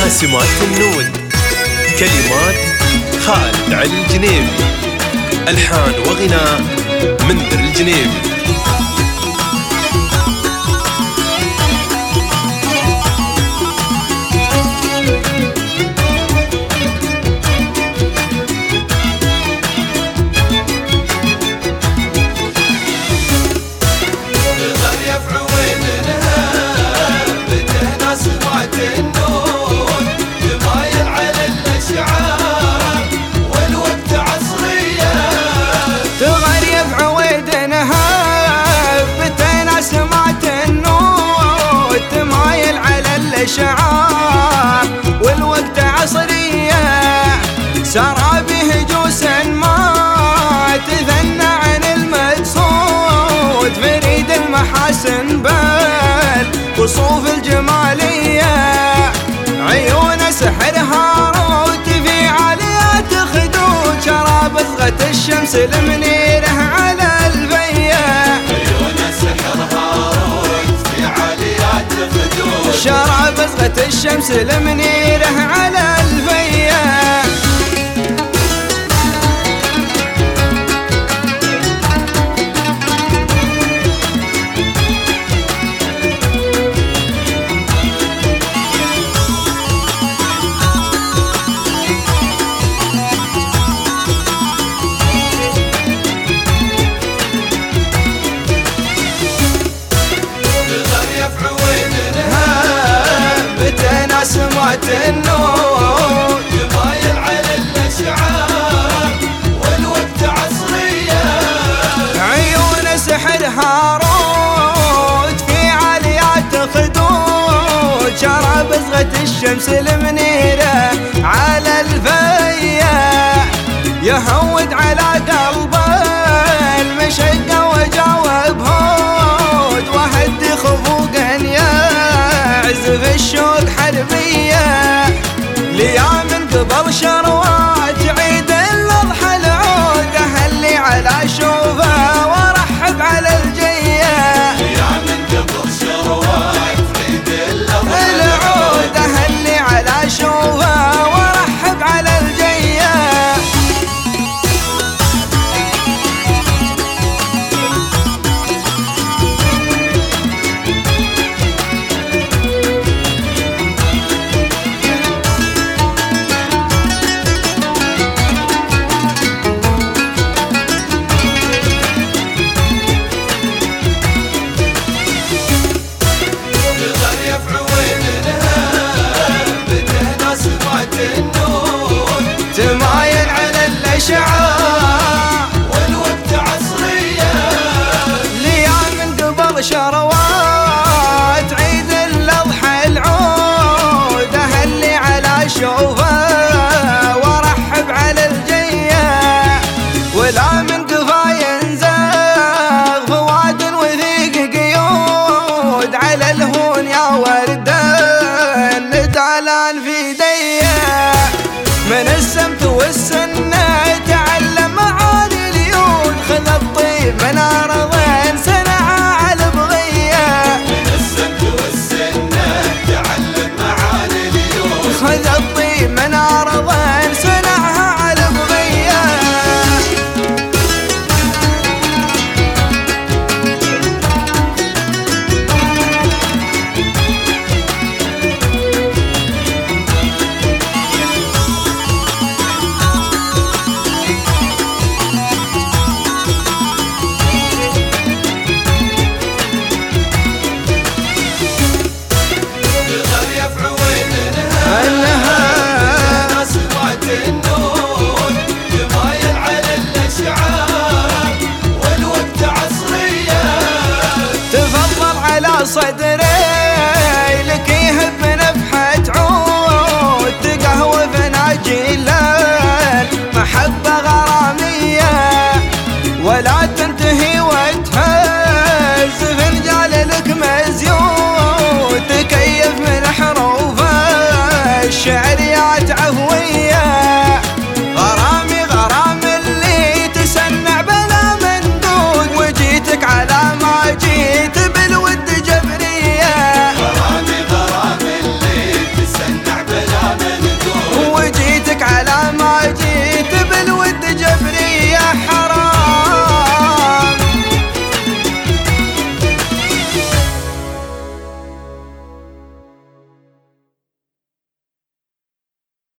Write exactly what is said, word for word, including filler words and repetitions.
سمات النود. كلمات خالد علي الجنيبي، ألحان وغناء منذر الجنيبي. شعار والوقت عصرية، سرى بهجوس ما تثنى عن المقصود، فريد المحاسن بالوصوف الجمالية، عيون سحر هاروت في عاليات خدود، شراب صغة الشمس المنيرة على الفيا، عيون سحر هاروت في عاليات خدود، شراب صغة الشمس المنيرة على الفيا. سمات النور يمايل على الأشعار والوقت عصرية، عيون سحر هاروت في عاليات خدود، شراب صغة الشمس المنيرة على الفيا، يهود على قلبه المشقة وجاوب هود، وهدي خفوقا يعزف الشوق حربية، ليام قبل شروات عيد الأضحى العود، أهلي على شوفه وارحب على الجية، ليام قبل شروات عيد الأضحى العود، أهلي على شوفه وارحب على الجية. تمايل على الأشعار والوقت عصرية، ليام قبل شروات عيد الأضحى العود، أهلي على شوفه وارحب على الجية، ولا من قفا ينزغ فواد وثيق قيود، على الهون يا وردان ندعلان في ديه، من السمت والسنة تعلم معاني اليود، خذ الطيب من أرضين صنعها على بغية، من السمت والسنة تعلم معاني اليود، خذ الطيب من أرضين صنعها على بغية. صدر